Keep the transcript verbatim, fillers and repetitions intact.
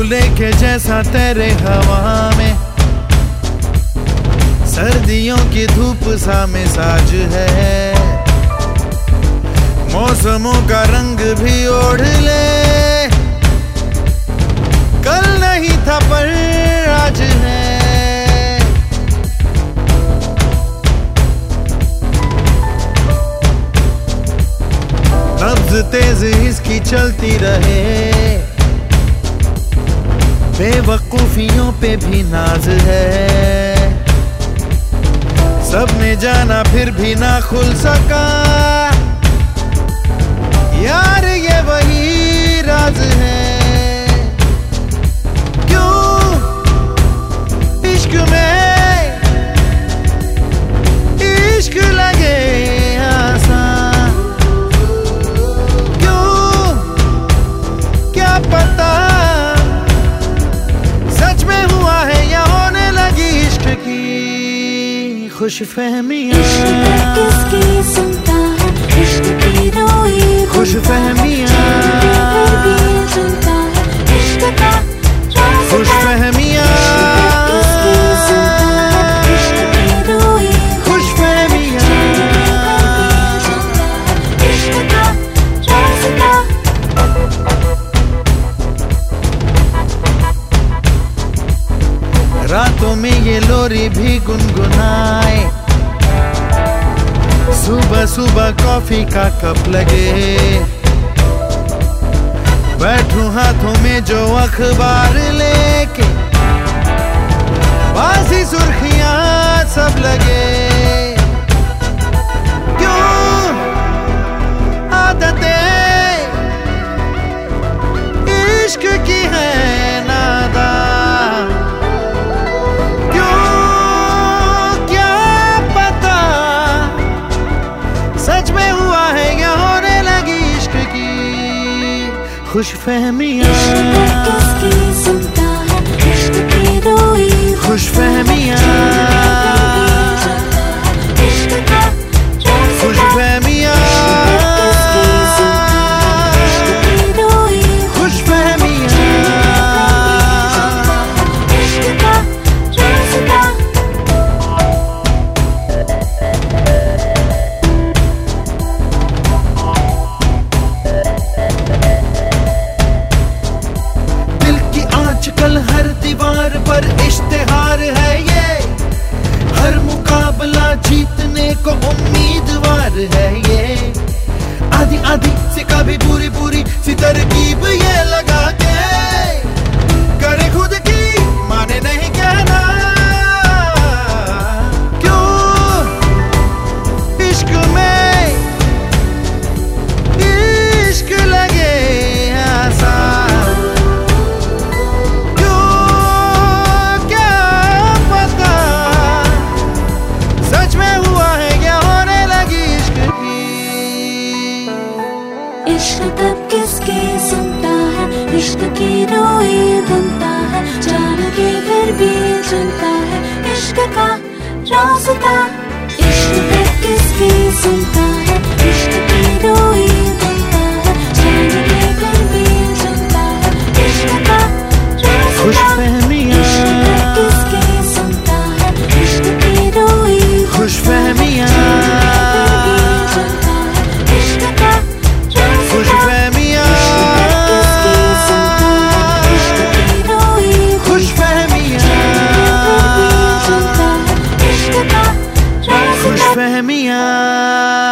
फूले के जैसा तेरे हवा में, सर्दियों की धूप सा मिजाज है। मौसमों का रंग भी ओढ़ ले, कल नहीं था पर आज है। नब्ज तेज इसकी चलती रहे, बेवकूफियों पे भी नाज है। सबने जाना फिर भी ना खुल सका, यार ये वही राज है। क्यों इश्क में इश्क लगे आसान, क्यों क्या पता सच में हुआ है या होने लगी इश्क की खुशफहमियाँ। किसकी सुनता है इश्क की रोई, खुशफहमियाँ सुनता है इश्क का खुशफहमियाँ, किसकी सुनता है इश्क की रोई, खुशफहमियाँ, इश्क का रास्ता। रातों में ये लोरी भी गुनगुनाए, सुबह सुबह कॉफी का कप लगे। बैठूं हाथों में जो अखबार लेके, बासी सुर्खियां सब लगे। क्यों आदतें इश्क की है नादान, सच में हुआ है या होने लगी इश्क की खुशफहमियाँ। किसकी सुनता है इश्क की रोई, खुशफहमियाँ, इश्क का खुशफहमियाँ, किसकी सुनता है इश्क की रोई, खुशफहमियाँ, इश्क का रास्ता। आजकल हर दीवार पर इश्तिहार है ये, हर मुकाबला जीतने को उम्मीदवार है ये। आधी आधी से कभी पूरी पूरी सी तरकीब ये लगा के, करे खुद की माने नहीं कहना। क्यों इश्क में इश्क लगे आसान, इश्क तब किसकी सुनता है इश्क की रोई, गुनता है जान के फिर भी चुनता है इश्क का रास्ता। इश्क तब किसकी सुनता है इश्क की रोई, गुनता है जान के फिर भी चुनता है इश्क का रास्ता। खुशफहमियाँ, इश्क तब किसकी सुनता है इश्क की रोई, खुशफहमियाँ, खुशफहमियाँ, खुशफहमियाँ, खुशफहमियाँ।